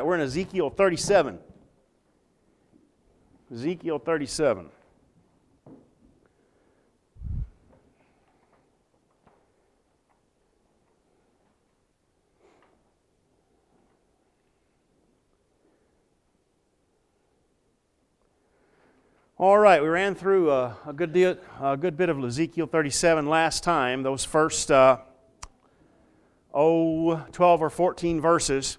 at? We're in Ezekiel 37. Ezekiel 37. All right, we ran through a good bit of Ezekiel 37 last time. Those first 12 or 14 verses.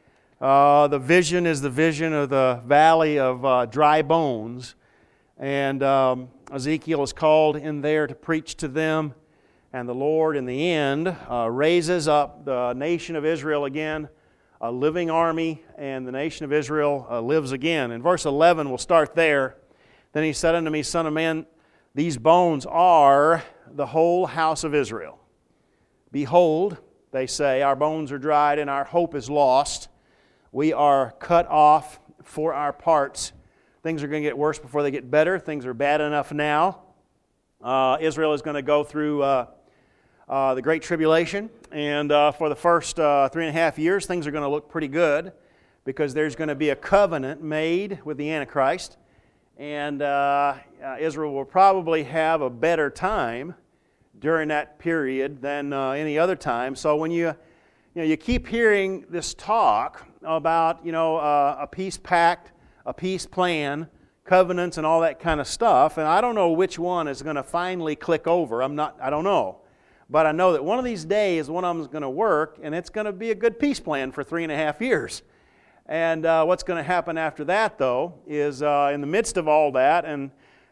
The vision is the vision of the valley of dry bones. And Ezekiel is called in there to preach to them. And the Lord, in the end, raises up the nation of Israel again, a living army, and the nation of Israel lives again. In verse 11, we'll start there. Then he said unto me, Son of man, these bones are the whole house of Israel. Behold, they say, our bones are dried and our hope is lost. We are cut off for our parts. Things are going to get worse before they get better. Things are bad enough now. Israel is going to go through the Great Tribulation. And for the first 3.5 years, things are going to look pretty good because there's going to be a covenant made with the Antichrist. And Israel will probably have a better time during that period than any other time. So when you keep hearing this talk about a peace pact, a peace plan, covenants, and all that kind of stuff, and I don't know which one is going to finally click over. I don't know, but I know that one of these days one of them is going to work, and it's going to be a good peace plan for 3.5 years. And what's going to happen after that, though, is in the midst of all that, and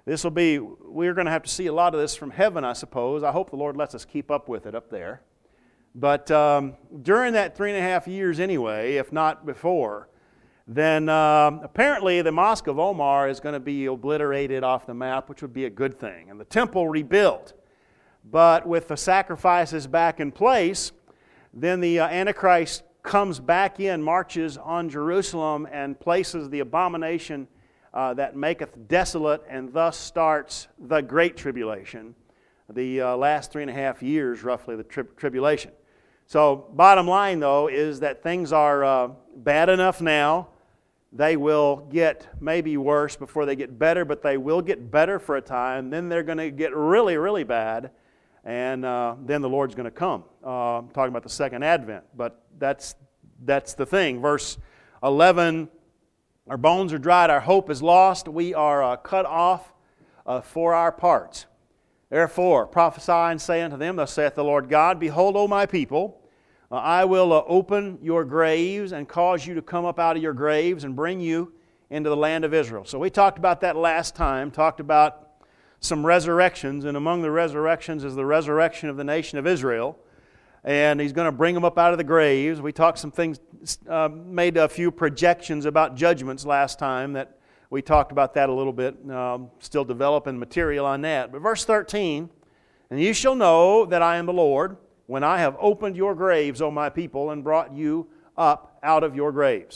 we're going to have to see a lot of this from heaven, I suppose. I hope the Lord lets us keep up with it up there. But during that 3.5 years anyway, if not before, then apparently the Mosque of Omar is going to be obliterated off the map, which would be a good thing, and the temple rebuilt. But with the sacrifices back in place, then the Antichrist comes back in, marches on Jerusalem, and places the abomination that maketh desolate, and thus starts the Great Tribulation, the last 3.5 years, roughly, the tribulation. So, bottom line, though, is that things are bad enough now. They will get maybe worse before they get better, but they will get better for a time. Then they're going to get really, really bad, and then the Lord's going to come. I'm talking about the second advent, but that's the thing. Verse 11, our bones are dried, our hope is lost, we are cut off for our parts. Therefore, prophesy and say unto them, thus saith the Lord God, Behold, O my people, I will open your graves and cause you to come up out of your graves and bring you into the land of Israel. So we talked about that last time, talked about some resurrections, and among the resurrections is the resurrection of the nation of Israel. And He's going to bring them up out of the graves. We talked some things, made a few projections about judgments last time that we talked about that a little bit, still developing material on that. But verse 13, And you shall know that I am the Lord, when I have opened your graves, O my people, and brought you up out of your graves.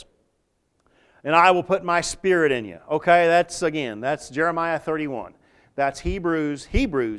And I will put my spirit in you. Okay, that's Jeremiah 31. That's Hebrews,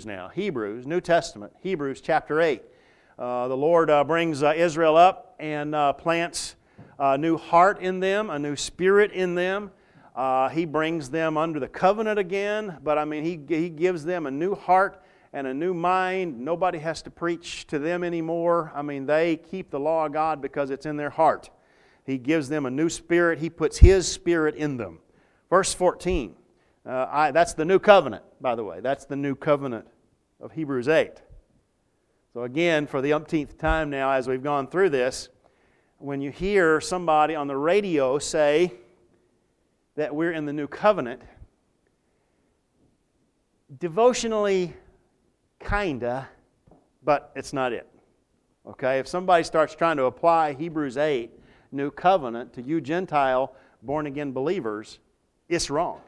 New Testament, Hebrews chapter 8. The Lord brings Israel up and plants a new heart in them, a new spirit in them. He brings them under the covenant again, but He gives them a new heart and a new mind. Nobody has to preach to them anymore. They keep the law of God because it's in their heart. He gives them a new spirit. He puts His spirit in them. Verse 14, that's the new covenant, by the way. That's the new covenant of Hebrews 8. So again, for the umpteenth time now, as we've gone through this, when you hear somebody on the radio say that we're in the new covenant, devotionally, kinda, but it's not it. Okay? If somebody starts trying to apply Hebrews 8, new covenant, to you Gentile born-again believers, it's wrong.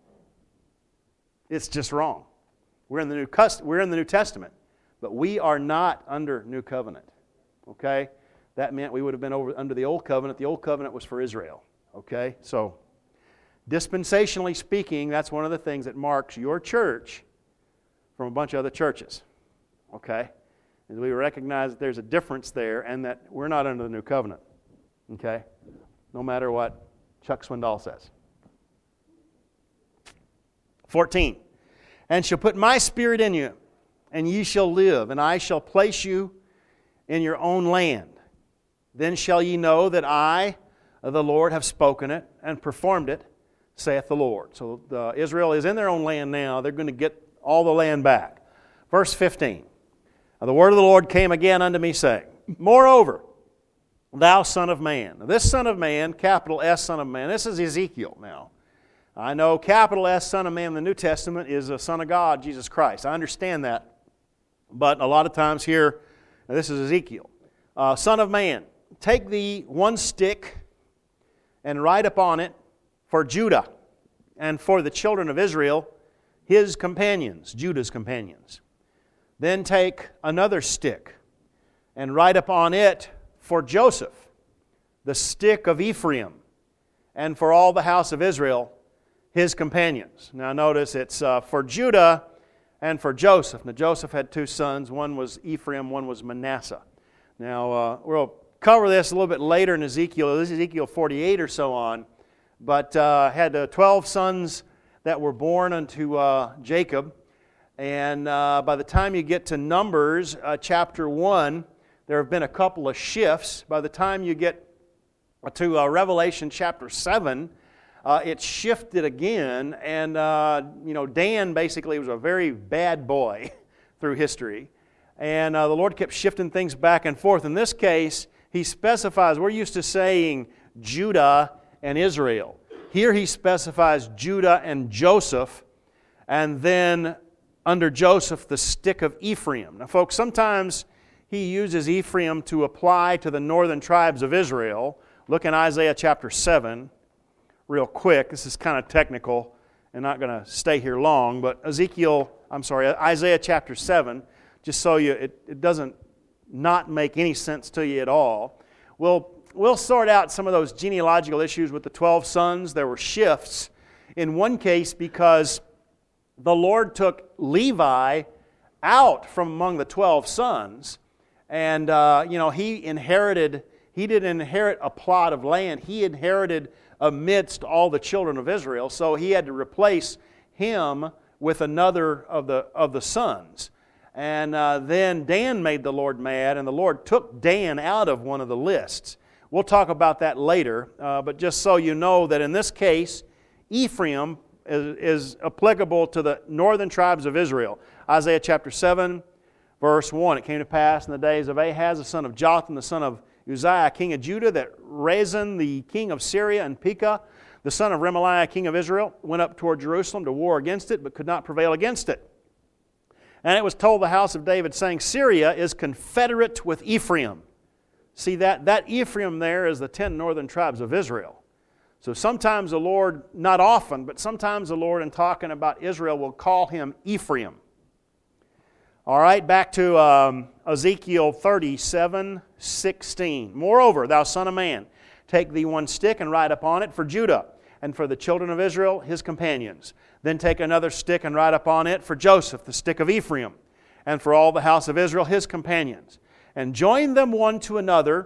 It's just wrong. We're in the New Testament. But we are not under new covenant, okay? That meant we would have been under the old covenant. The old covenant was for Israel, okay? So, dispensationally speaking, that's one of the things that marks your church from a bunch of other churches, okay? Is we recognize that there's a difference there and that we're not under the new covenant, okay? no matter what Chuck Swindoll says. 14. And shall put my Spirit in you, and ye shall live, and I shall place you in your own land. Then shall ye know that I, the Lord, have spoken it and performed it, saith the Lord. So Israel is in their own land now. They're going to get all the land back. Verse 15. Now the word of the Lord came again unto me, saying, Moreover, thou son of man. Now this son of man, capital S son of man, this is Ezekiel now. I know capital S son of man in the New Testament is the Son of God, Jesus Christ. I understand that. But a lot of times here, this is Ezekiel. Son of man, take thee one stick and write upon it for Judah and for the children of Israel, his companions, Judah's companions. Then take another stick and write upon it for Joseph, the stick of Ephraim, and for all the house of Israel, his companions. Now notice it's for Judah and for Joseph. Now Joseph had two sons. One was Ephraim, one was Manasseh. Now we'll cover this a little bit later in Ezekiel. This is Ezekiel 48 or so on. But had 12 sons that were born unto Jacob. And by the time you get to Numbers chapter 1, there have been a couple of shifts. By the time you get to Revelation chapter 7, it shifted again, and Dan basically was a very bad boy through history, and the Lord kept shifting things back and forth. In this case, He specifies, we're used to saying Judah and Israel. Here He specifies Judah and Joseph, and then under Joseph, the stick of Ephraim. Now folks, sometimes He uses Ephraim to apply to the northern tribes of Israel. Look in Isaiah chapter 7. Real quick, this is kind of technical and not going to stay here long, but Isaiah chapter 7, just so it doesn't not make any sense to you at all. We'll sort out some of those genealogical issues with the 12 sons. There were shifts. In one case, because the Lord took Levi out from among the 12 sons, and he didn't inherit a plot of land. He inherited amidst all the children of Israel, so he had to replace him with another of the sons. And then Dan made the Lord mad, and the Lord took Dan out of one of the lists. We'll talk about that later, but just so you know that in this case, Ephraim is applicable to the northern tribes of Israel. Isaiah chapter 7, verse 1, It came to pass in the days of Ahaz, the son of Jotham, the son of Uzziah, king of Judah, that Rezin, the king of Syria, and Pekah, the son of Remaliah, king of Israel, went up toward Jerusalem to war against it, but could not prevail against it. And it was told the house of David, saying, Syria is confederate with Ephraim. See, that Ephraim there is the 10 northern tribes of Israel. So sometimes the Lord, not often, but sometimes the Lord, in talking about Israel, will call him Ephraim. All right, back to Ezekiel 37:16. Moreover, thou son of man, take thee one stick and write upon it for Judah, and for the children of Israel, his companions. Then take another stick and write upon it for Joseph, the stick of Ephraim, and for all the house of Israel, his companions. And join them one to another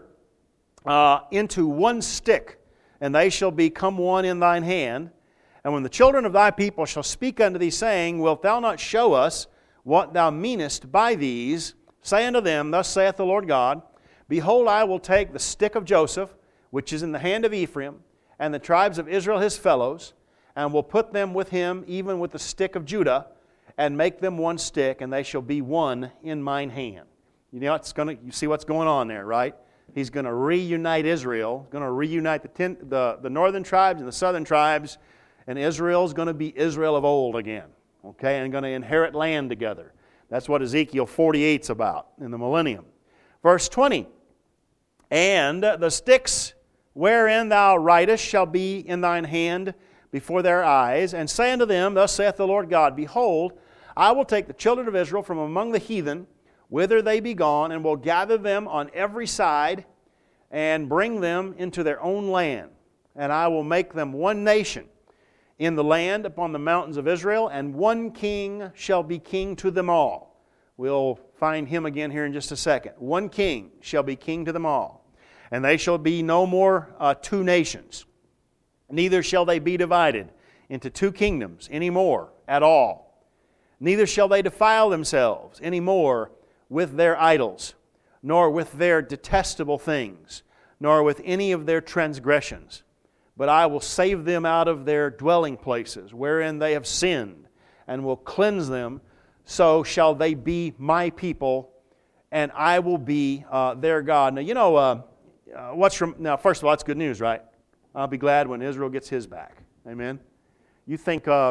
into one stick, and they shall become one in thine hand. And when the children of thy people shall speak unto thee, saying, Wilt thou not show us what thou meanest by these? Say unto them, Thus saith the Lord God, Behold, I will take the stick of Joseph, which is in the hand of Ephraim, and the tribes of Israel his fellows, and will put them with him, even with the stick of Judah, and make them one stick, and they shall be one in mine hand. You see what's going on there, right? He's going to reunite Israel, going to reunite the northern tribes and the southern tribes, and Israel's going to be Israel of old again, okay, and going to inherit land together. That's what Ezekiel 48's about in the millennium. Verse 20, And the sticks wherein thou writest shall be in thine hand before their eyes, and say unto them, Thus saith the Lord God, Behold, I will take the children of Israel from among the heathen, whither they be gone, and will gather them on every side, and bring them into their own land. And I will make them one nation in the land upon the mountains of Israel, and one king shall be king to them all. We'll find him again here in just a second. One king shall be king to them all. and they shall be no more two nations. Neither shall they be divided into two kingdoms any more at all. Neither shall they defile themselves any more with their idols, nor with their detestable things, nor with any of their transgressions. But I will save them out of their dwelling places, wherein they have sinned, and will cleanse them. So shall they be my people, and I will be their God. Now, you know, now, first of all, that's good news, right? I'll be glad when Israel gets his back. Amen? You think, I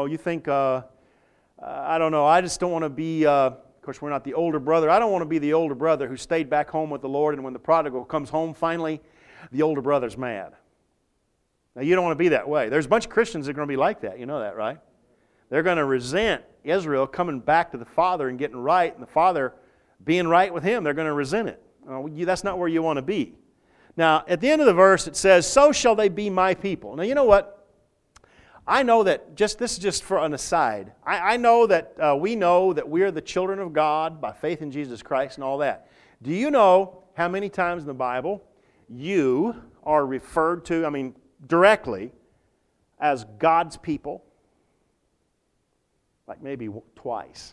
don't know, I just don't want to be, of course, we're not the older brother. I don't want to be the older brother who stayed back home with the Lord, and when the prodigal comes home finally, the older brother's mad. Now, you don't want to be that way. There's a bunch of Christians that are going to be like that. You know that, right? They're going to resent Israel coming back to the Father and getting right, and the Father being right with Him. They're going to resent it. That's not where you want to be. Now, at the end of the verse, it says, so shall they be my people. Now, you know what? I know that, this is just for an aside, I know that we know that we are the children of God by faith in Jesus Christ and all that. Do you know how many times in the Bible you are referred to, directly, as God's people? Like maybe twice.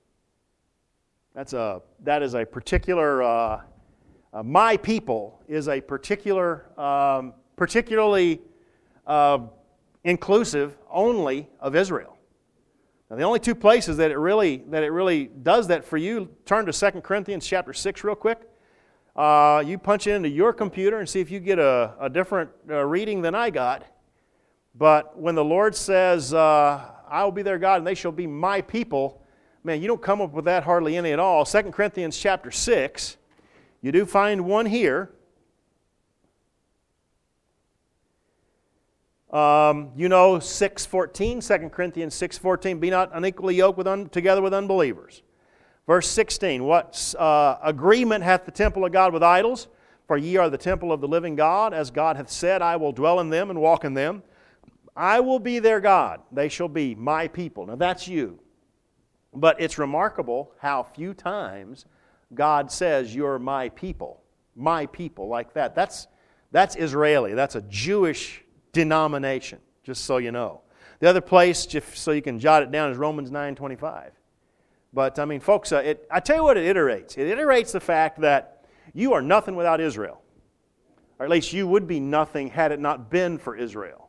That is a particular, my people is a particular, particularly inclusive only of Israel. Now, the only two places that it really does that for you, turn to 2 Corinthians chapter 6 real quick. You punch it into your computer and see if you get a different reading than I got. But when the Lord says, I will be their God and they shall be my people, man, you don't come up with that hardly any at all. 2 Corinthians chapter 6, you do find one here. 6:14, 2 Corinthians 6:14, be not unequally yoked together with unbelievers. Verse 16, what agreement hath the temple of God with idols? For ye are the temple of the living God, as God hath said, I will dwell in them and walk in them. I will be their God, they shall be my people. Now that's you. But it's remarkable how few times God says, you're my people like that. That's Israeli, that's a Jewish denomination, just so you know. The other place, just so you can jot it down, is Romans 9:25. But, folks, I tell you what it iterates. It iterates the fact that you are nothing without Israel. Or at least you would be nothing had it not been for Israel.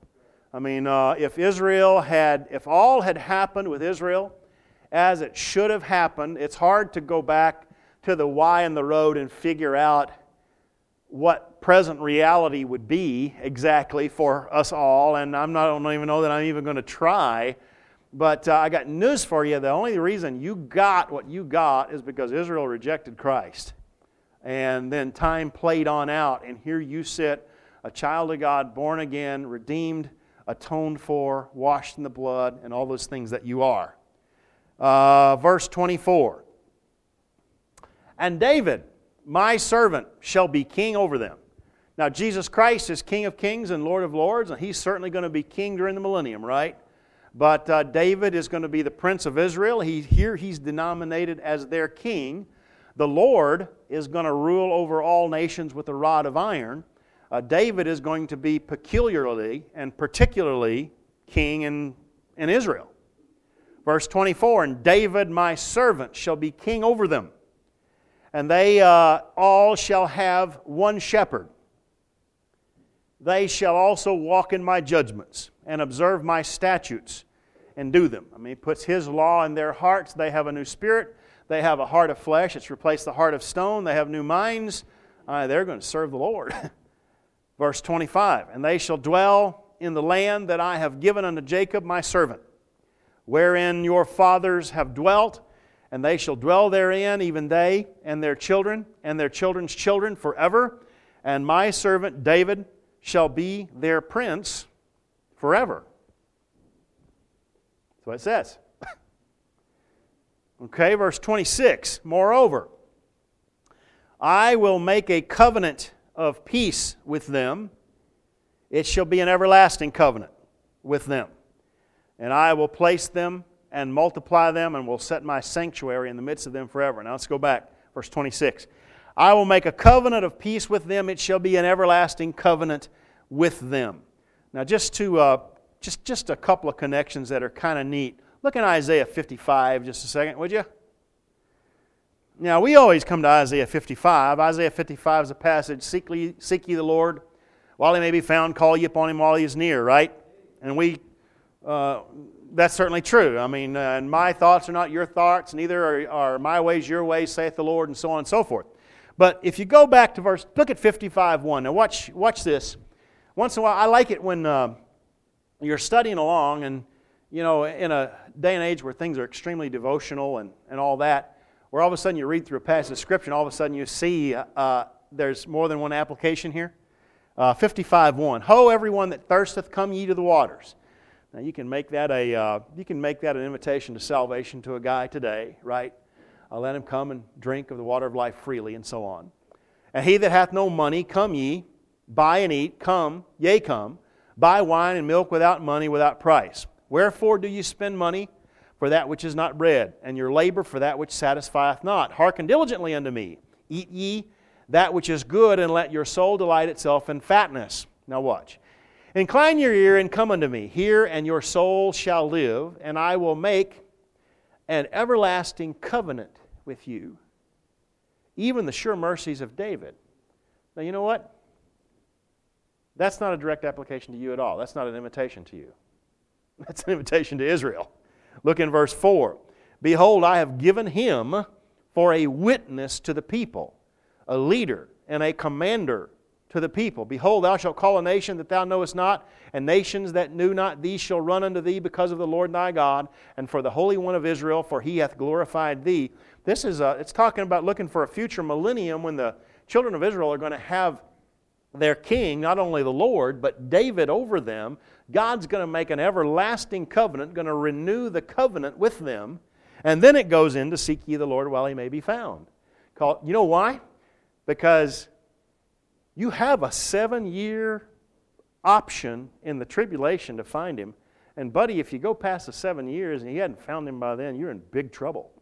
If all had happened with Israel as it should have happened, it's hard to go back to the why in the road and figure out what present reality would be exactly for us all, and I don't even know that I'm even going to try, but I got news for you. The only reason you got what you got is because Israel rejected Christ. And then time played on out, and here you sit, a child of God, born again, redeemed, atoned for, washed in the blood, and all those things that you are. Verse 24. And David, my servant, shall be king over them. Now, Jesus Christ is King of kings and Lord of lords, and He's certainly going to be king during the millennium, right? But David is going to be the Prince of Israel. He's denominated as their king. The Lord is going to rule over all nations with a rod of iron. David is going to be peculiarly and particularly king in Israel. Verse 24, and David my servant shall be king over them. And they all shall have one shepherd. They shall also walk in my judgments and observe my statutes and do them. He puts His law in their hearts. They have a new spirit. They have a heart of flesh. It's replaced the heart of stone. They have new minds. They're going to serve the Lord. Verse 25, and they shall dwell in the land that I have given unto Jacob my servant, wherein your fathers have dwelt, and they shall dwell therein, even they and their children and their children's children forever. And my servant David shall be their prince forever. That's what it says. Okay, verse 26. Moreover, I will make a covenant of peace with them. It shall be an everlasting covenant with them. And I will place them and multiply them, and will set my sanctuary in the midst of them forever. Now let's go back. Verse 26. I will make a covenant of peace with them. It shall be an everlasting covenant with them. Now, just a couple of connections that are kind of neat. Look in Isaiah 55 just a second, would you? Now, we always come to Isaiah 55. Isaiah 55 is a passage, seek ye the Lord while He may be found, call ye upon Him while He is near, right? And that's certainly true. I mean, and my thoughts are not your thoughts, neither are my ways your ways, saith the Lord, and so on and so forth. But if you go back to look at 55:1. Now watch this. Once in a while, I like it when you're studying along, and in a day and age where things are extremely devotional and all that, where all of a sudden you read through a passage of Scripture and all of a sudden you see there's more than one application here. 55:1. Ho, everyone that thirsteth, come ye to the waters. Now you can make that an invitation to salvation to a guy today, right? Let him come and drink of the water of life freely, and so on. And he that hath no money, come ye, buy and eat. Come, yea, come, buy wine and milk without money, without price. Wherefore do ye spend money for that which is not bread, and your labor for that which satisfieth not? Hearken diligently unto me. Eat ye that which is good, and let your soul delight itself in fatness. Now watch. Incline your ear and come unto me. Hear, and your soul shall live, and I will make an everlasting covenant with you, even the sure mercies of David. Now you know what? That's not a direct application to you at all. That's not an invitation to you. That's an invitation to Israel. Look in verse 4. Behold, I have given him for a witness to the people, a leader and a commander to the people. Behold, thou shalt call a nation that thou knowest not, and nations that knew not thee shall run unto thee because of the Lord thy God, and for the Holy One of Israel, for He hath glorified thee. This is it's talking about looking for a future millennium when the children of Israel are going to have their king, not only the Lord, but David over them. God's going to make an everlasting covenant, going to renew the covenant with them. And then it goes in to seek ye the Lord while He may be found. You know why? Because you have a 7-year option in the tribulation to find Him. And buddy, if you go past the 7 years and you hadn't found Him by then, you're in big trouble.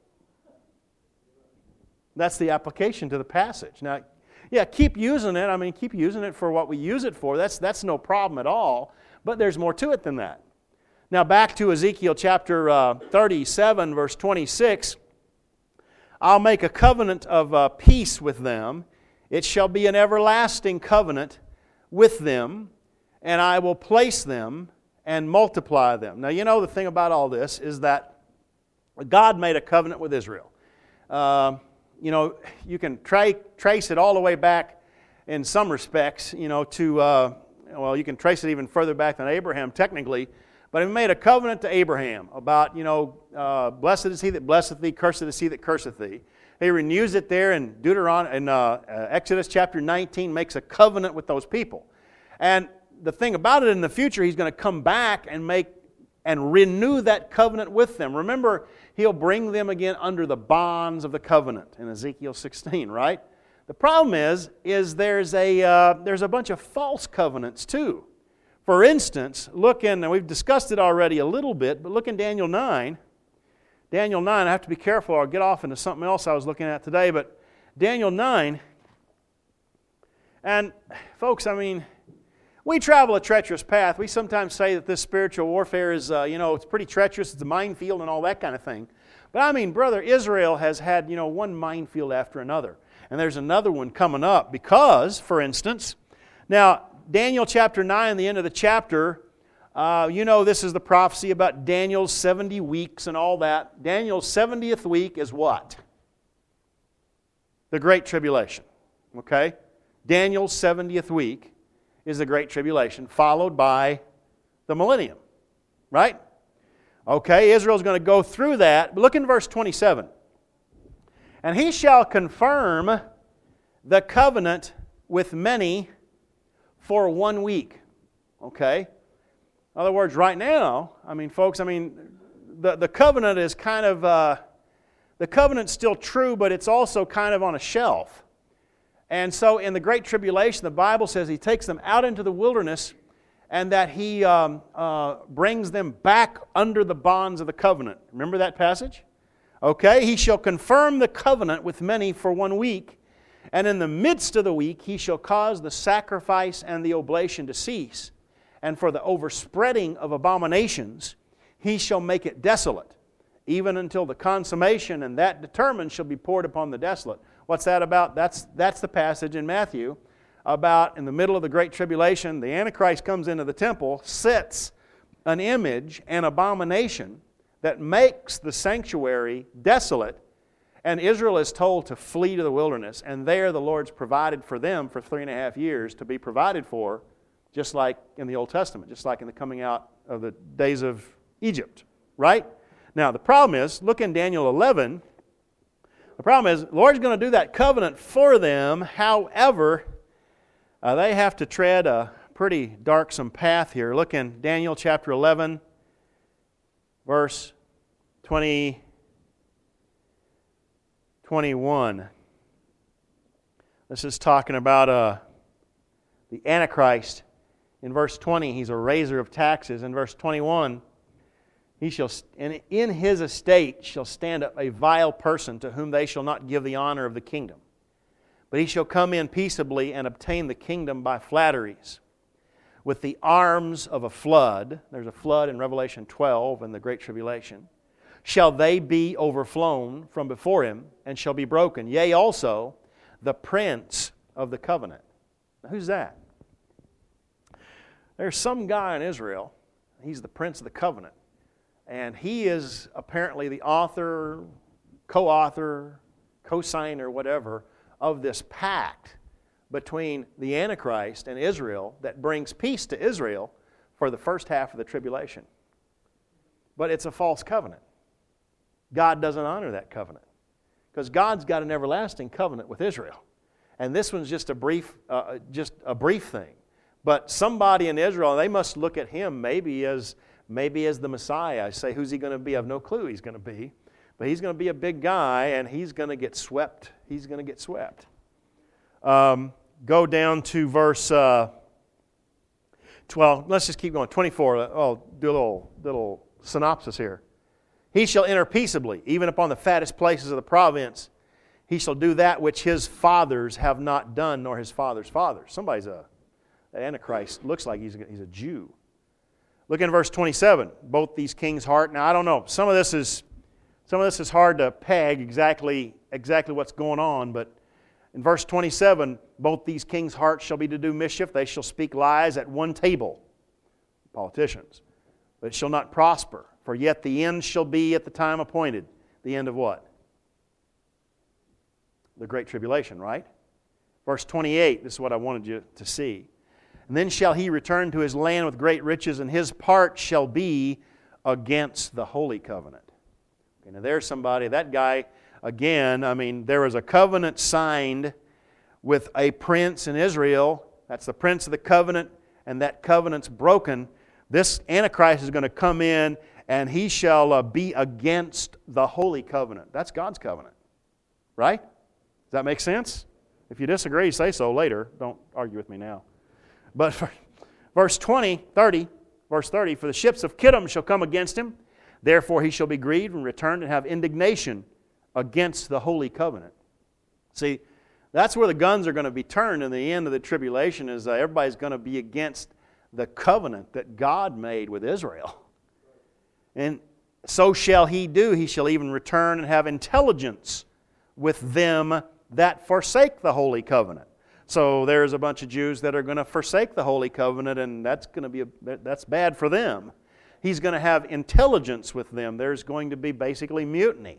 That's the application to the passage. Now, yeah, keep using it. I mean, keep using it for what we use it for. That's no problem at all. But there's more to it than that. Now, back to Ezekiel chapter 37, verse 26. I'll make a covenant of peace with them. It shall be an everlasting covenant with them, and I will place them and multiply them. Now, you know the thing about all this is that God made a covenant with Israel. You can trace it all the way back in some respects, to, you can trace it even further back than Abraham technically, but He made a covenant to Abraham about, blessed is he that blesseth thee, cursed is he that curseth thee. He renews it there in Exodus chapter 19, makes a covenant with those people. And the thing about it, in the future, He's going to come back and renew that covenant with them. Remember, He'll bring them again under the bonds of the covenant in Ezekiel 16, right? The problem is there's a bunch of false covenants too. For instance, and we've discussed it already a little bit, but look in Daniel 9. Daniel 9, I have to be careful or I'll get off into something else I was looking at today, but Daniel 9, and folks, I mean, we travel a treacherous path. We sometimes say that this spiritual warfare is, it's pretty treacherous, it's a minefield and all that kind of thing. But I mean, brother, Israel has had, one minefield after another. And there's another one coming up because, for instance, now, Daniel chapter 9, the end of the chapter, this is the prophecy about Daniel's 70 weeks and all that. Daniel's 70th week is what? The Great Tribulation. Okay? Daniel's 70th week is the Great Tribulation, followed by the millennium. Right? Okay, Israel's going to go through that. Look in verse 27. And He shall confirm the covenant with many for 1 week. Okay? In other words, right now, the covenant is kind of, the covenant's still true, but it's also kind of on a shelf. And so in the Great Tribulation, the Bible says He takes them out into the wilderness and that He brings them back under the bonds of the covenant. Remember that passage? Okay, He shall confirm the covenant with many for 1 week, And in the midst of the week he shall cause the sacrifice and the oblation to cease. And for the overspreading of abominations he shall make it desolate, even until the consummation, and that determined shall be poured upon the desolate. What's that about? That's the passage in Matthew about in the middle of the Great Tribulation, the Antichrist comes into the temple, sets an image, an abomination that makes the sanctuary desolate, and Israel is told to flee to the wilderness. And there the Lord's provided for them for 3.5 years to be provided for, just like in the Old Testament, just like in the coming out of the days of Egypt, right? Now, the problem is, look in Daniel 11, the problem is, the Lord's going to do that covenant for them. However, they have to tread a pretty darksome path here. Look in Daniel chapter 11, verse 21. This is talking about the Antichrist. In verse 20, he's a raiser of taxes. In verse 21, he shall, and in his estate shall stand up a vile person to whom they shall not give the honor of the kingdom. But he shall come in peaceably and obtain the kingdom by flatteries. With the arms of a flood, there's a flood in Revelation 12 in the Great Tribulation, shall they be overflown from before him and shall be broken. Yea, also the prince of the covenant. Now, who's that? There's some guy in Israel, he's the prince of the covenant. And he is apparently the author, co-author, co-signer, whatever, of this pact between the Antichrist and Israel that brings peace to Israel for the first half of the tribulation. But it's a false covenant. God doesn't honor that covenant because God's got an everlasting covenant with Israel. And this one's just a brief thing. But somebody in Israel, they must look at him maybe as the Messiah. I say, who's he going to be? I have no clue who he's going to be. But he's going to be a big guy, and he's going to get swept. He's going to get swept. Go down to verse 12. Let's just keep going. 24. I'll do a little synopsis here. He shall enter peaceably, even upon the fattest places of the province. He shall do that which his fathers have not done, nor his fathers' fathers. The Antichrist looks like he's a Jew. Look in verse 27. Both these kings' heart. Now I don't know. Some of this is hard to peg exactly what's going on, but in verse 27, both these kings' hearts shall be to do mischief. They shall speak lies at one table, politicians, but it shall not prosper. For yet the end shall be at the time appointed. The end of what? The Great Tribulation, right? Verse 28, this is what I wanted you to see. And then shall he return to his land with great riches, and his part shall be against the holy covenant. Okay, now there's somebody, that guy, again, there was a covenant signed with a prince in Israel. That's the prince of the covenant, and that covenant's broken. This Antichrist is going to come in, and he shall be against the holy covenant. That's God's covenant, right? Does that make sense? If you disagree, say so later. Don't argue with me now. But verse 30, for the ships of Kittim shall come against him. Therefore he shall be grieved and return and have indignation against the holy covenant. See, that's where the guns are going to be turned in the end of the tribulation, is everybody's going to be against the covenant that God made with Israel. And so shall he do. He shall even return and have intelligence with them that forsake the holy covenant. So there's a bunch of Jews that are going to forsake the holy covenant, and that's bad for them. He's going to have intelligence with them. There's going to be basically mutiny.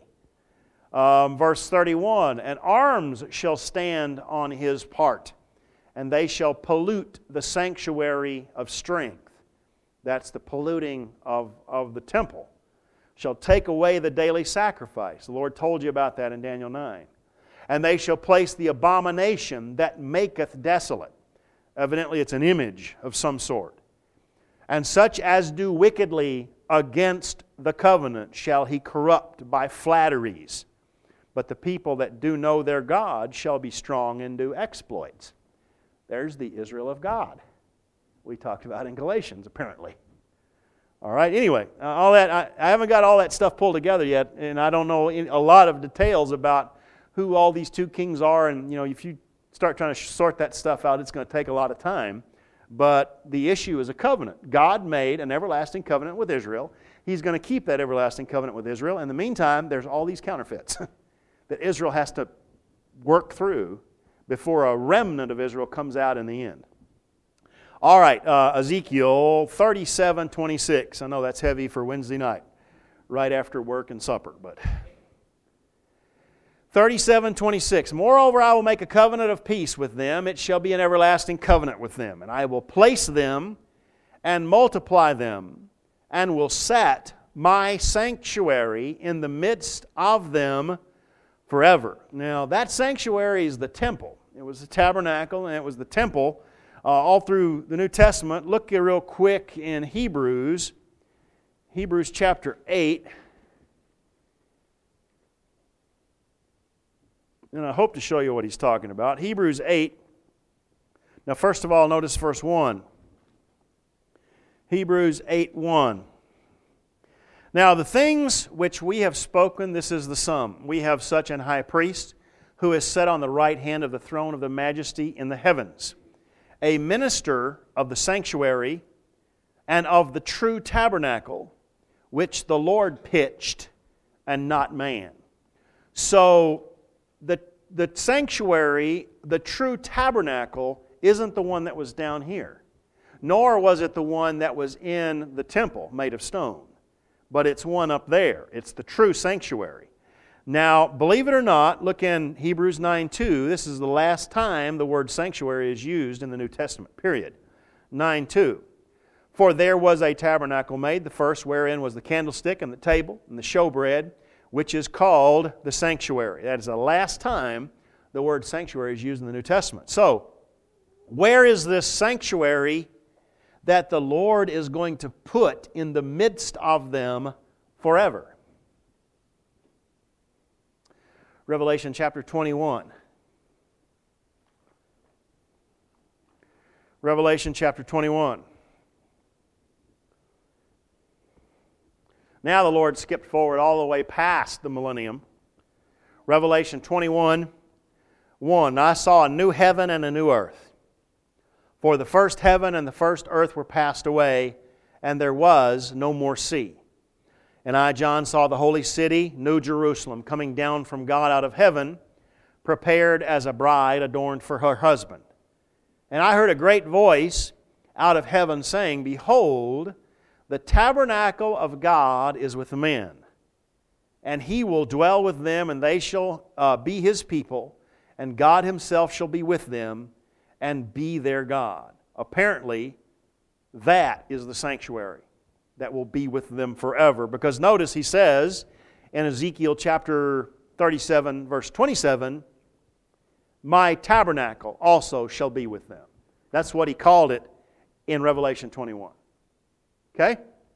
Verse 31, and arms shall stand on his part, and they shall pollute the sanctuary of strength. That's the polluting of the temple. Shall take away the daily sacrifice. The Lord told you about that in Daniel 9. And they shall place the abomination that maketh desolate. Evidently it's an image of some sort. And such as do wickedly against the covenant shall he corrupt by flatteries. But the people that do know their God shall be strong and do exploits. There's the Israel of God we talked about in Galatians, apparently. All right, anyway, all that I haven't got all that stuff pulled together yet, and I don't know a lot of details about who all these two kings are, and if you start trying to sort that stuff out, it's going to take a lot of time. But the issue is a covenant. God made an everlasting covenant with Israel. He's going to keep that everlasting covenant with Israel. In the meantime, there's all these counterfeits that Israel has to work through before a remnant of Israel comes out in the end. All right, Ezekiel 37:26. I know that's heavy for Wednesday night, right after work and supper, but 37:26. Moreover, I will make a covenant of peace with them. It shall be an everlasting covenant with them. And I will place them and multiply them, and will set my sanctuary in the midst of them forever. Now, that sanctuary is the temple. It was the tabernacle, and it was the temple all through the New Testament. Look here real quick in Hebrews chapter 8. And I hope to show you what he's talking about. Hebrews 8. Now, first of all, notice verse 1. Hebrews 8:1. Now, the things which we have spoken, this is the sum. We have such an high priest who is set on the right hand of the throne of the majesty in the heavens, a minister of the sanctuary and of the true tabernacle, which the Lord pitched and not man. So, the sanctuary, the true tabernacle, isn't the one that was down here. Nor was it the one that was in the temple made of stone. But it's one up there. It's the true sanctuary. Now, believe it or not, look in Hebrews 9:2. This is the last time the word sanctuary is used in the New Testament, period. 9:2. For there was a tabernacle made, the first wherein was the candlestick and the table and the showbread, which is called the sanctuary. That is the last time the word sanctuary is used in the New Testament. So, where is this sanctuary that the Lord is going to put in the midst of them forever? Revelation chapter 21. Revelation chapter 21. Now the Lord skipped forward all the way past the millennium. Revelation 21:1. I saw a new heaven and a new earth. For the first heaven and the first earth were passed away, and there was no more sea. And I, John, saw the holy city, New Jerusalem, coming down from God out of heaven, prepared as a bride adorned for her husband. And I heard a great voice out of heaven saying, Behold, the tabernacle of God is with men, and He will dwell with them, and they shall be His people, and God Himself shall be with them, and be their God. Apparently, that is the sanctuary that will be with them forever. Because notice He says in Ezekiel chapter 37, verse 27, My tabernacle also shall be with them. That's what He called it in Revelation 21. Okay?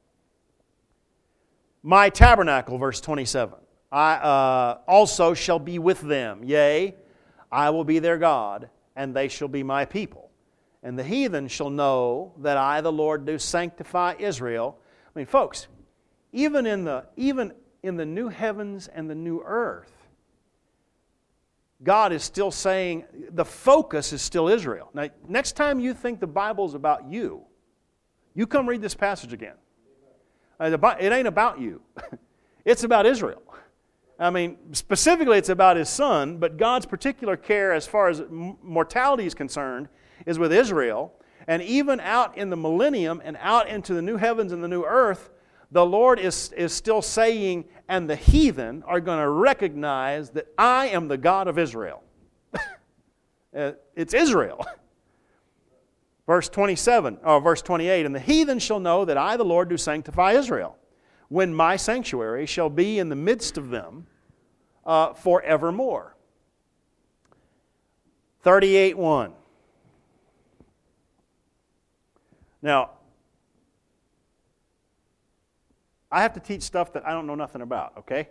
My tabernacle, verse 27. I also shall be with them. Yea, I will be their God, and they shall be my people. And the heathen shall know that I, the Lord, do sanctify Israel. I mean, folks, even in the new heavens and the new earth, God is still saying, the focus is still Israel. Now, next time you think the Bible's about you, you come read this passage again. It ain't about you. It's about Israel. I mean, specifically it's about His Son, but God's particular care as far as mortality is concerned is with Israel. And even out in the millennium and out into the new heavens and the new earth, the Lord is still saying, and the heathen are going to recognize that I am the God of Israel. It's Israel. Verse 27, or verse 28, And the heathen shall know that I, the Lord, do sanctify Israel, when my sanctuary shall be in the midst of them forevermore. 38:1. Now, I have to teach stuff that I don't know nothing about, okay?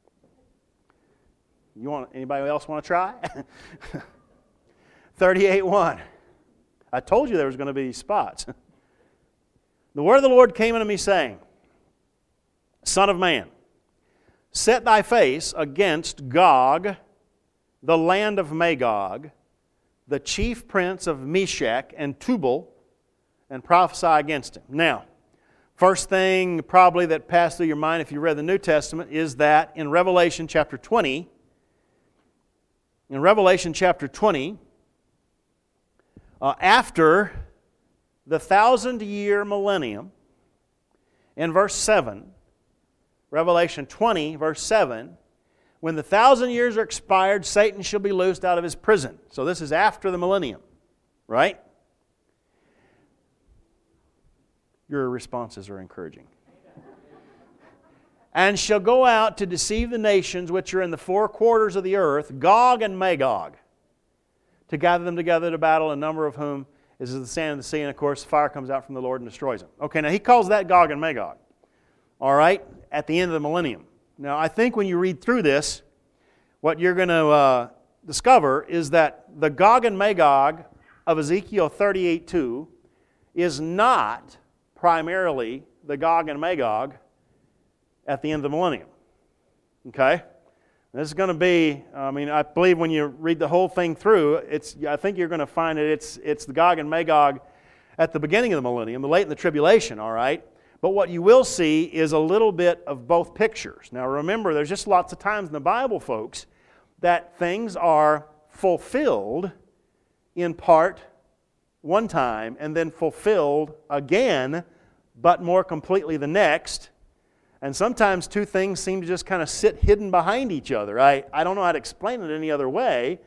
Anybody else want to try? 38:1. I told you there was going to be spots. The word of the Lord came unto me, saying, Son of man, set thy face against Gog the land of Magog, the chief prince of Meshech and Tubal, and prophesy against him. Now, first thing probably that passed through your mind if you read the New Testament is that in Revelation chapter 20, after the 1,000-year millennium, in verse 7, Revelation 20, verse 7, when the 1,000 years are expired, Satan shall be loosed out of his prison. So this is after the millennium, right? Your responses are encouraging. And shall go out to deceive the nations which are in the four quarters of the earth, Gog and Magog, to gather them together to battle, a number of whom is as the sand of the sea, and of course fire comes out from the Lord and destroys them. Okay, now he calls that Gog and Magog. All right, at the end of the millennium. Now, I think when you read through this, what you're going to discover is that the Gog and Magog of Ezekiel 38:2 is not primarily the Gog and Magog at the end of the millennium. Okay? This is going to be, I believe when you read the whole thing through, I think you're going to find that it's the Gog and Magog at the beginning of the millennium, late in the tribulation, all right? But what you will see is a little bit of both pictures. Now remember, there's just lots of times in the Bible, folks, that things are fulfilled in part one time and then fulfilled again, but more completely the next. And sometimes two things seem to just kind of sit hidden behind each other. I don't know how to explain it any other way.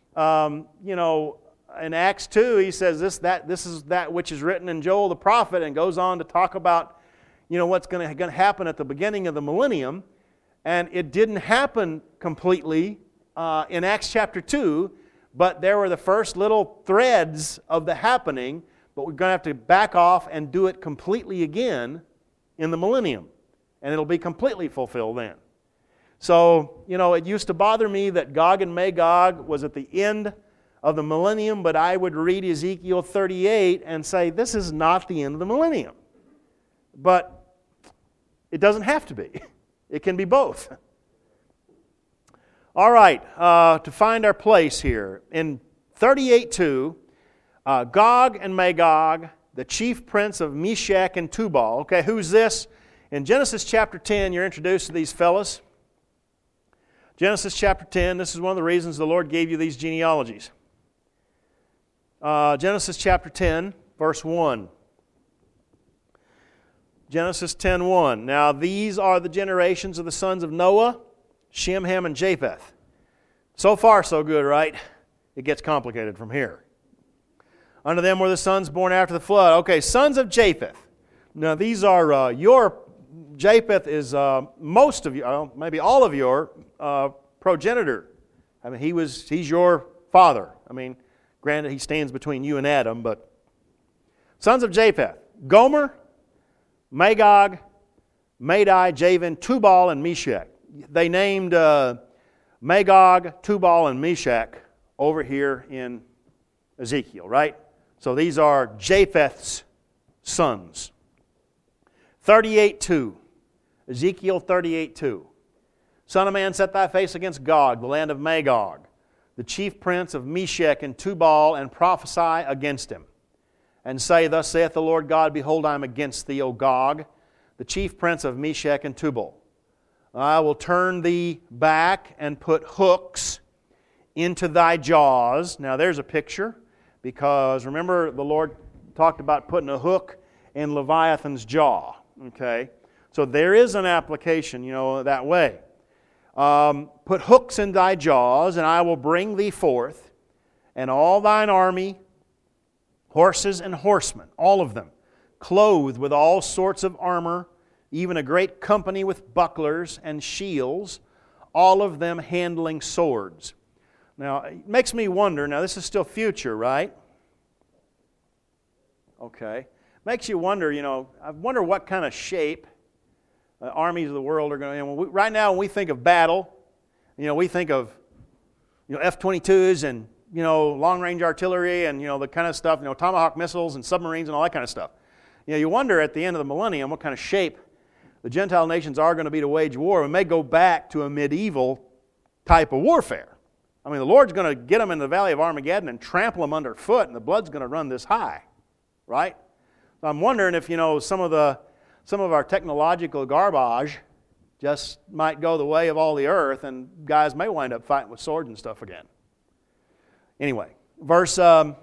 In Acts 2, he says this is that which is written in Joel the prophet, and goes on to talk about what's going to happen at the beginning of the millennium. And it didn't happen completely in Acts chapter 2, but there were the first little threads of the happening, but we're going to have to back off and do it completely again in the millennium. And it'll be completely fulfilled then. So, it used to bother me that Gog and Magog was at the end of the millennium, but I would read Ezekiel 38 and say, this is not the end of the millennium. But it doesn't have to be. It can be both. All right, to find our place here. In 38:2, Gog and Magog, the chief prince of Meshech and Tubal. Okay, who's this? In Genesis chapter 10, you're introduced to these fellas. Genesis chapter 10, this is one of the reasons the Lord gave you these genealogies. Genesis chapter 10, verse 1. Genesis 10:1. Now these are the generations of the sons of Noah, Shem, Ham, and Japheth. So far, so good, right? It gets complicated from here. Unto them were the sons born after the flood. Okay, sons of Japheth. Now these are Japheth is most of you, maybe all of your progenitor. He's your father. Granted, he stands between you and Adam, but sons of Japheth: Gomer, Magog, Madai, Javan, Tubal, and Meshech. They named Magog, Tubal, and Meshech over here in Ezekiel, right? So these are Japheth's sons. 38:2. Ezekiel 38:2. Son of man, set thy face against Gog, the land of Magog, the chief prince of Meshech and Tubal, and prophesy against him. And say, thus saith the Lord God, behold, I am against thee, O Gog, the chief prince of Meshech and Tubal. I will turn thee back and put hooks into thy jaws. Now there's a picture, because remember the Lord talked about putting a hook in Leviathan's jaw. Okay, so there is an application, that way. Put hooks in thy jaws, and I will bring thee forth, and all thine army, horses and horsemen, all of them, clothed with all sorts of armor, even a great company with bucklers and shields, all of them handling swords. Now, it makes me wonder, now this is still future, right? Okay. Makes you wonder, I wonder what kind of shape armies of the world are going to... right now, when we think of battle, we think of, F-22s and, long-range artillery and, the kind of stuff, Tomahawk missiles and submarines and all that kind of stuff. You wonder at the end of the millennium what kind of shape the Gentile nations are going to be to wage war. We may go back to a medieval type of warfare. I mean, the Lord's going to get them in the valley of Armageddon and trample them underfoot, and the blood's going to run this high, right? So I'm wondering if, some of our technological garbage just might go the way of all the earth, and guys may wind up fighting with swords and stuff again. Anyway, verse 4,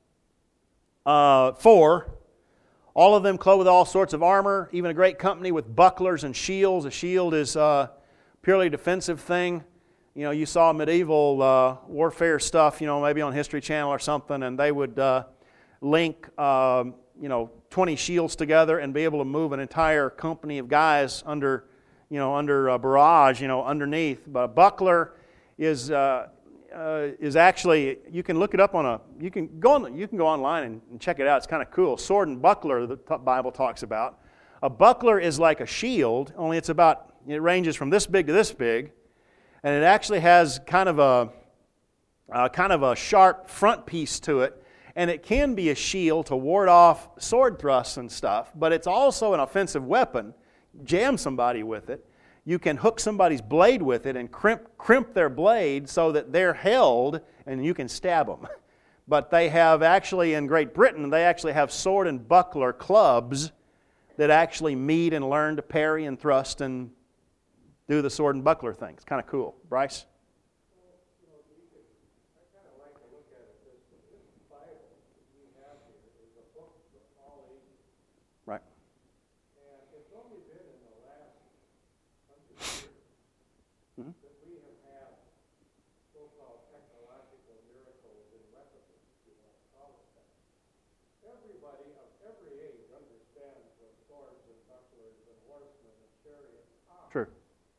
all of them clothed with all sorts of armor, even a great company with bucklers and shields. A shield is a purely defensive thing. You saw medieval warfare stuff, maybe on History Channel or something, and they would link, 20 shields together and be able to move an entire company of guys under a barrage, underneath. But a buckler is actually, you can look it up you can go online and check it out. It's kind of cool. Sword and buckler, the Bible talks about. A buckler is like a shield, only it ranges from this big to this big. And it actually has kind of a sharp front piece to it, and it can be a shield to ward off sword thrusts and stuff, but it's also an offensive weapon. Jam somebody with it. You can hook somebody's blade with it and crimp their blade so that they're held and you can stab them. But they have actually, in Great Britain, they actually have sword and buckler clubs that actually meet and learn to parry and thrust and do the sword and buckler thing. It's kind of cool. Bryce? I kind of like to look at it this Bible we have here is a book for all ages. Right. And it's only been in the last 100 years that we have had so-called technological miracles in weaponry, if you want to call it that. Everybody of every age understands what swords and bucklers and horsemen and chariots are. True.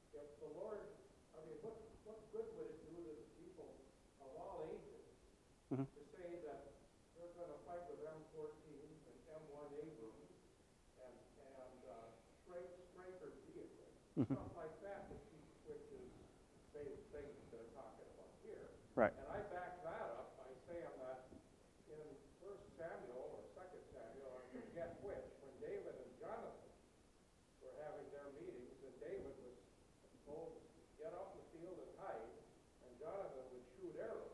To say that they're going to fight with M14s and M1 Abrams and Stryker vehicles, stuff like that, which is the same thing that they're talking about here. Right. And I back that up by saying that in 1 Samuel or 2 Samuel, I forget which, when David and Jonathan were having their meetings, and David was told to get out in the field and hide, and Jonathan would shoot arrows.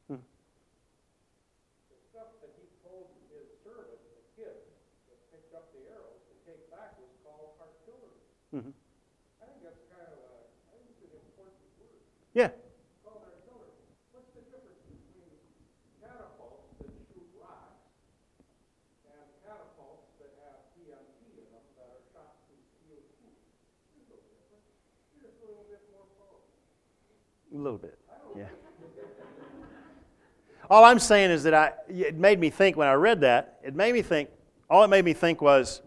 That he told his servant, the kid that picked up the arrows to take back, was called artillery. Mm-hmm. I think that's kind of an important word. Yeah. It's called artillery. What's the difference between catapults that shoot rocks and catapults that have TNT in them that are shot through steel tubes? There's no difference. You're just a little bit more powerful. A little bit. Yeah. All I'm saying is that it made me think when I read that, all it made me think was,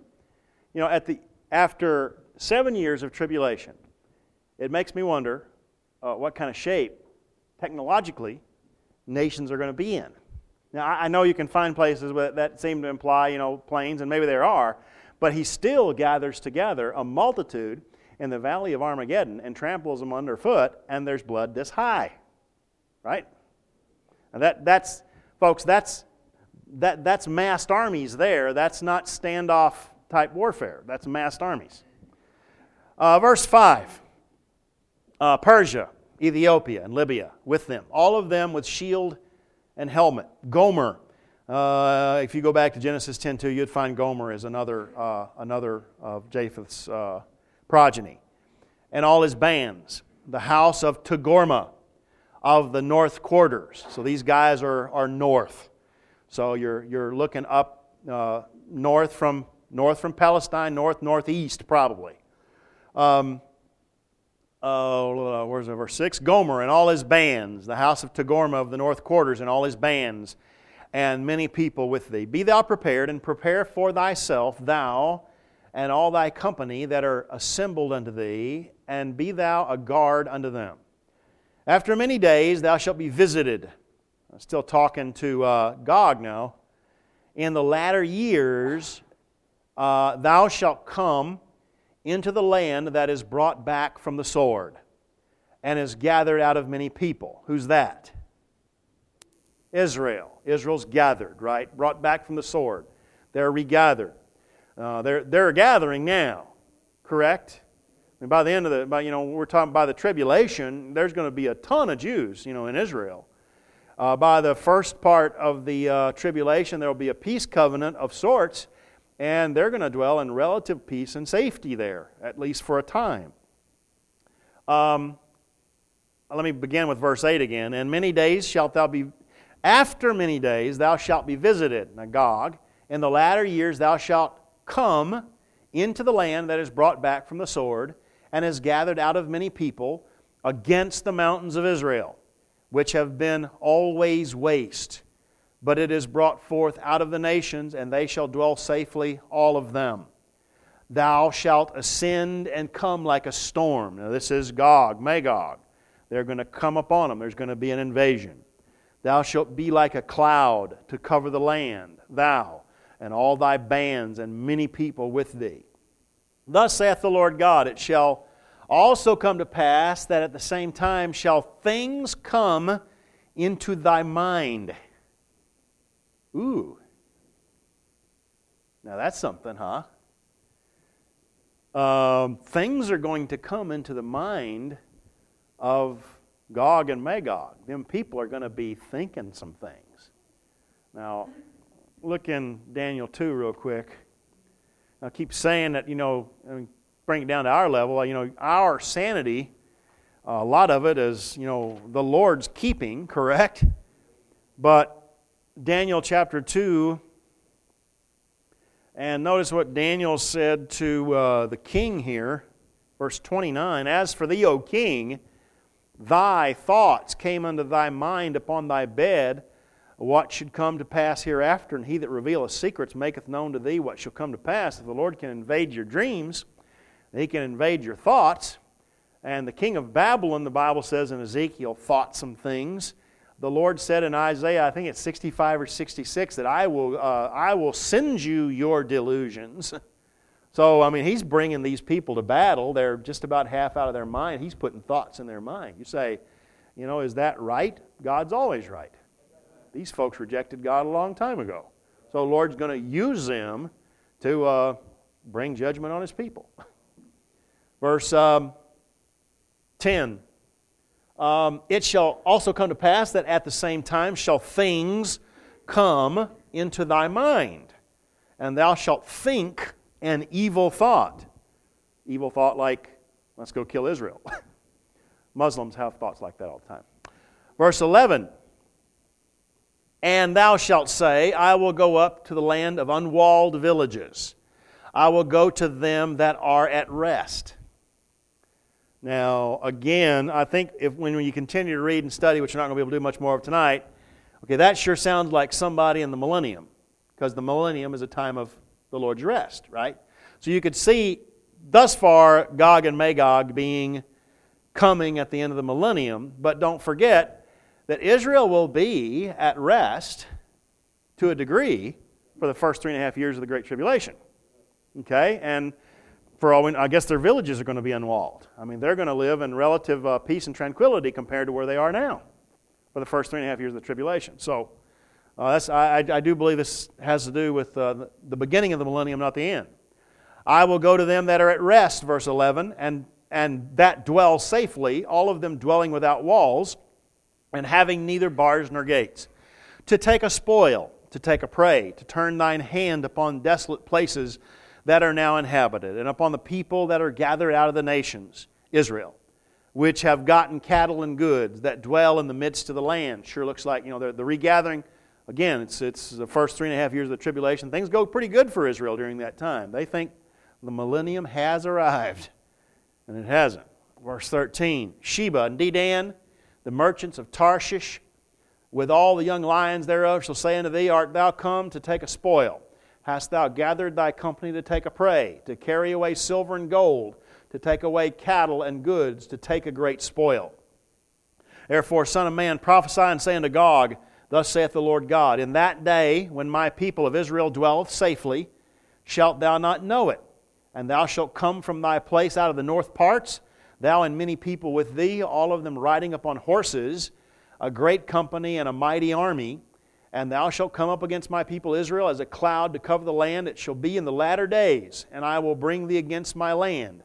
after 7 years of tribulation, it makes me wonder what kind of shape, technologically, nations are going to be in. Now, I know you can find places that seem to imply, planes, and maybe there are, but he still gathers together a multitude in the valley of Armageddon and tramples them underfoot, and there's blood this high, right? And that's massed armies there. That's not standoff type warfare. That's massed armies. Verse 5. Persia, Ethiopia, and Libya with them. All of them with shield and helmet. Gomer. If you go back to Genesis 10:2, you'd find Gomer as another of Japheth's progeny. And all his bands. The house of Togarmah, of the north quarters. So these guys are north. So you're looking up north from Palestine, northeast probably. Where's verse 6? Gomer and all his bands, the house of Togarmah of the north quarters and all his bands, and many people with thee. Be thou prepared, and prepare for thyself, thou and all thy company that are assembled unto thee, and be thou a guard unto them. After many days thou shalt be visited. I'm still talking to Gog now. In the latter years thou shalt come into the land that is brought back from the sword, and is gathered out of many people. Who's that? Israel. Israel's gathered, right? Brought back from the sword. They're regathered. They're gathering now, correct? And by the end of we're talking by the tribulation, there's going to be a ton of Jews, in Israel. By the first part of the tribulation, there will be a peace covenant of sorts, and they're going to dwell in relative peace and safety there, at least for a time. Let me begin with verse 8 again. After many days thou shalt be visited, Gog. In the latter years thou shalt come into the land that is brought back from the sword, and is gathered out of many people against the mountains of Israel, which have been always waste. But it is brought forth out of the nations, and they shall dwell safely, all of them. Thou shalt ascend and come like a storm. Now this is Gog, Magog. They're going to come upon them. There's going to be an invasion. Thou shalt be like a cloud to cover the land, thou, and all thy bands, and many people with thee. Thus saith the Lord God, it shall also come to pass that at the same time shall things come into thy mind. Ooh. Now that's something, huh? Things are going to come into the mind of Gog and Magog. Them people are going to be thinking some things. Now, look in Daniel 2 real quick. I keep saying that, bring it down to our level, our sanity, a lot of it is, the Lord's keeping, correct? But Daniel chapter 2, and notice what Daniel said to the king here, verse 29, As for thee, O king, thy thoughts came unto thy mind upon thy bed, what should come to pass hereafter, and he that revealeth secrets maketh known to thee what shall come to pass. If the Lord can invade your dreams, he can invade your thoughts. And the king of Babylon, the Bible says in Ezekiel, thought some things. The Lord said in Isaiah, I think it's 65 or 66, that I will send you your delusions. So, he's bringing these people to battle. They're just about half out of their mind. He's putting thoughts in their mind. You say, is that right? God's always right. These folks rejected God a long time ago. So the Lord's going to use them to bring judgment on His people. Verse 10. It shall also come to pass that at the same time shall things come into thy mind, and thou shalt think an evil thought. Evil thought like, let's go kill Israel. Muslims have thoughts like that all the time. Verse 11. And thou shalt say, I will go up to the land of unwalled villages. I will go to them that are at rest. Now, again, I think when you continue to read and study, which you're not going to be able to do much more of tonight, okay, that sure sounds like somebody in the millennium, because the millennium is a time of the Lord's rest, right? So you could see thus far Gog and Magog coming at the end of the millennium, but don't forget that Israel will be at rest to a degree for the first 3.5 years of the Great Tribulation. Okay? And for all I guess their villages are going to be unwalled. They're going to live in relative peace and tranquility compared to where they are now for the first 3.5 years of the tribulation. So I do believe this has to do with the beginning of the millennium, not the end. I will go to them that are at rest, verse 11, and that dwell safely, all of them dwelling without walls, and having neither bars nor gates, to take a spoil, to take a prey, to turn thine hand upon desolate places that are now inhabited, and upon the people that are gathered out of the nations, Israel, which have gotten cattle and goods, that dwell in the midst of the land. Sure looks like, the regathering. Again, it's the first 3.5 years of the tribulation. Things go pretty good for Israel during that time. They think the millennium has arrived, and it hasn't. Verse 13, Sheba and Dedan, the merchants of Tarshish, with all the young lions thereof, shall say unto thee, Art thou come to take a spoil? Hast thou gathered thy company to take a prey, to carry away silver and gold, to take away cattle and goods, to take a great spoil? Therefore, son of man, prophesy and say unto Gog, Thus saith the Lord God, In that day, when my people of Israel dwelleth safely, shalt thou not know it, and thou shalt come from thy place out of the north parts, thou and many people with thee, all of them riding upon horses, a great company and a mighty army, and thou shalt come up against my people Israel as a cloud to cover the land. It shall be in the latter days, and I will bring thee against my land,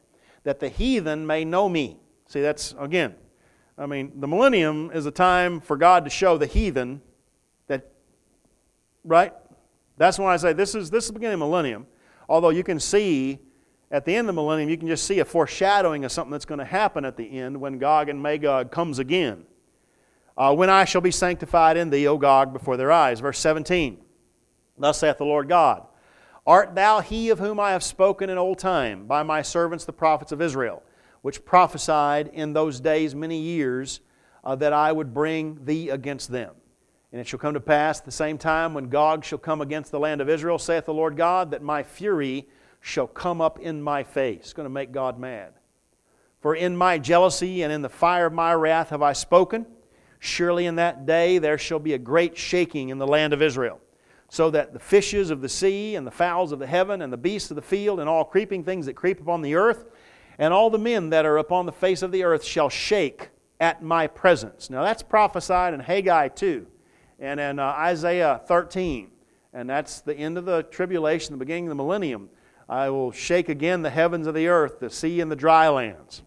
that the heathen may know me. See, that's, again, I mean, the millennium is a time for God to show the heathen that, right? That's why I say this is the beginning of the millennium. Although you can see at the end of the millennium, you can just see a foreshadowing of something that's going to happen at the end when Gog and Magog comes again. When I shall be sanctified in thee, O Gog, before their eyes. Verse 17. Thus saith the Lord God, art thou he of whom I have spoken in old time by my servants the prophets of Israel, which prophesied in those days many years that I would bring thee against them? And it shall come to pass at the same time when Gog shall come against the land of Israel, saith the Lord God, that my fury shall come up in my face. It's going to make God mad. For in my jealousy and in the fire of my wrath have I spoken. Surely in that day there shall be a great shaking in the land of Israel, so that the fishes of the sea and the fowls of the heaven and the beasts of the field and all creeping things that creep upon the earth and all the men that are upon the face of the earth shall shake at my presence. Now that's prophesied in Haggai 2 and in Isaiah 13. And that's the end of the tribulation, the beginning of the millennium. I will shake again the heavens of the earth, the sea and the dry lands.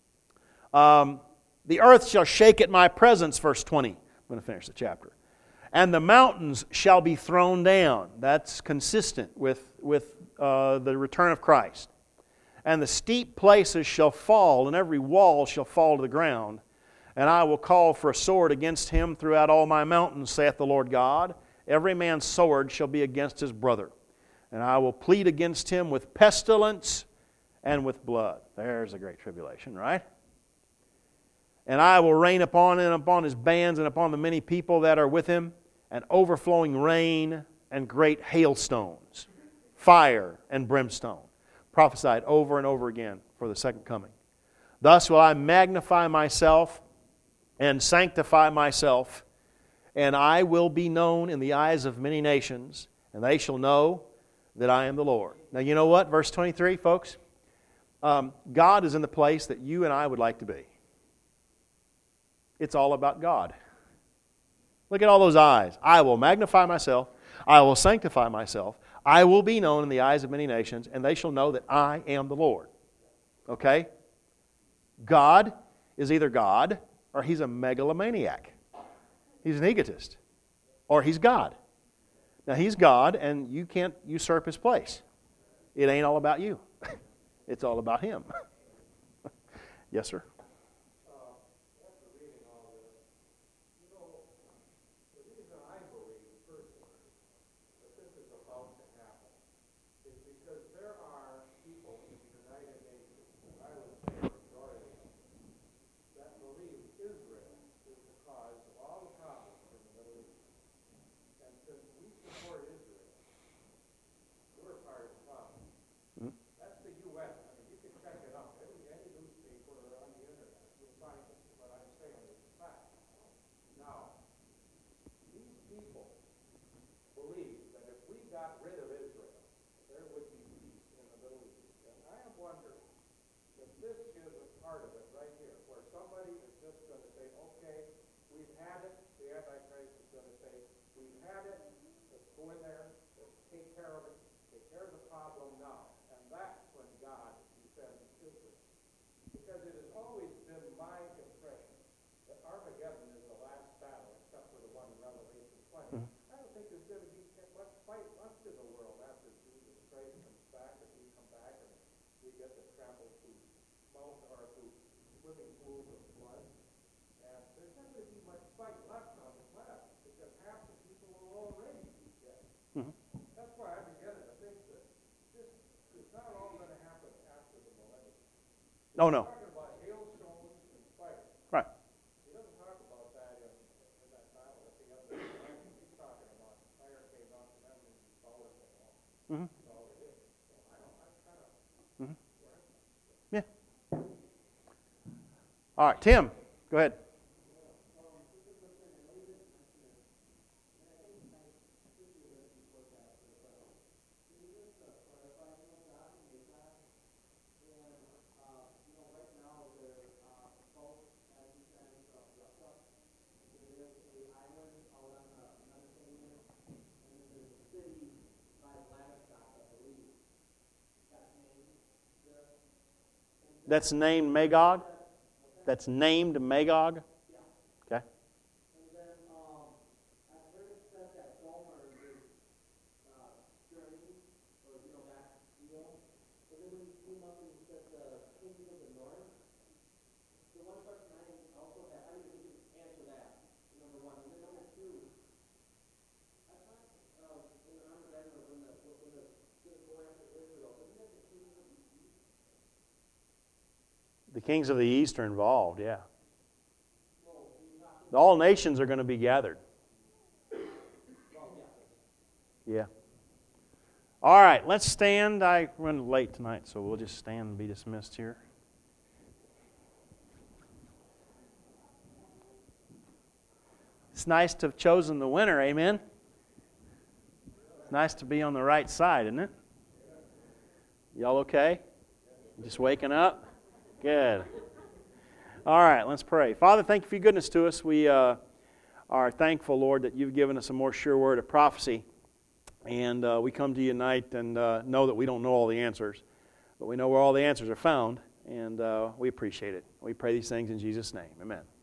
The earth shall shake at my presence, verse 20. I'm going to finish the chapter. And the mountains shall be thrown down. That's consistent with the return of Christ. And the steep places shall fall, and every wall shall fall to the ground. And I will call for a sword against him throughout all my mountains, saith the Lord God. Every man's sword shall be against his brother. And I will plead against him with pestilence and with blood. There's a great tribulation, right? And I will rain upon him, upon his bands, and upon the many people that are with him, and overflowing rain and great hailstones, fire and brimstone. Prophesied over and over again for the second coming. Thus will I magnify myself and sanctify myself, and I will be known in the eyes of many nations, and they shall know that I am the Lord. Now you know what? Verse 23, folks. God is in the place that you and I would like to be. It's all about God. Look at all those eyes. I will magnify myself. I will sanctify myself. I will be known in the eyes of many nations, and they shall know that I am the Lord. Okay? God is either God or He's a megalomaniac. He's an egotist. Or He's God. Now, He's God, and you can't usurp His place. It ain't all about you. It's all about Him. Yes, sir. Oh, no. Right. He doesn't talk about that in that Bible at the other time. He's talking about fire came up and then power came off. Mm-hmm. That's all it is. So I don't, kind of... Mm-hmm. Yeah. All right, Tim, go ahead. That's named Magog? That's named Magog? Okay. And then I've heard it said that Gomer is journeying, or back east. But then when you came up and you said the kings of the north, the one question I also have, I think you can answer that, number one. And then number two, I thought in Armageddon, when the going after Israel, isn't that the kings of the east? The kings of the east are involved, yeah. All nations are going to be gathered. Yeah. All right, let's stand. I run late tonight, so we'll just stand and be dismissed here. It's nice to have chosen the winner, amen? It's nice to be on the right side, isn't it? Y'all okay? Just waking up? Good. All right, let's pray. Father, thank you for your goodness to us. We are thankful, Lord, that you've given us a more sure word of prophecy. And we come to you tonight and know that we don't know all the answers, but we know where all the answers are found, and we appreciate it. We pray these things in Jesus' name. Amen.